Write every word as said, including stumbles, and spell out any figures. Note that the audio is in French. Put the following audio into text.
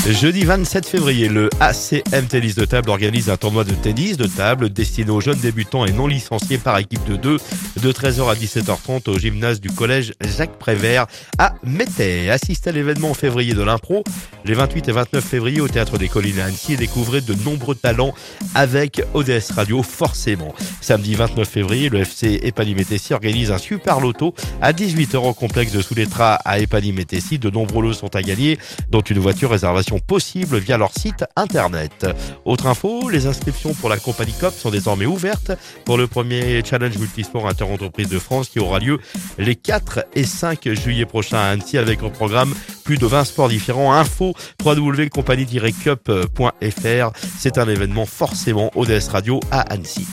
Jeudi vingt-sept février, le A C M Tennis de Table organise un tournoi de tennis de table destiné aux jeunes débutants et non licenciés par équipe de deux, de treize heures à dix-sept heures trente au gymnase du collège Jacques Prévert à Mettey. Assistez à l'événement en février de l'impro, les vingt-huit et vingt-neuf février au Théâtre des Collines à Annecy, et découvrez de nombreux talents avec O D S Radio forcément. Samedi vingt-neuf février, le F C Épany-Métessy organise un super loto à dix-huit heures au complexe de Souletra à Épany-Métessy. De nombreux lots sont à gagner, dont une voiture, réservation possible via leur site internet. Autre info, les inscriptions pour la compagnie C O P sont désormais ouvertes pour le premier challenge multisport interentreprise de France qui aura lieu les quatre et cinq juillet prochains à Annecy avec au programme plus de vingt sports différents. Info w w w point compagnie tiret cup point f r. C'est un événement forcément O D S Radio à Annecy.